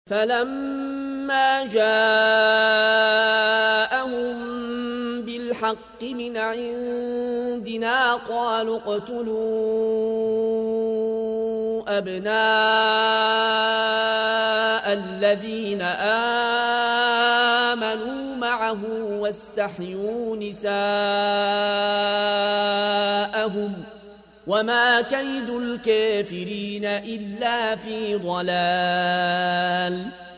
فلما جاءهم بالحق من عندنا قالوا اقتلوا أبناء الذين آمنوا معه واستحيوا نساءهم وما كيد الكافرين إلا في ضلال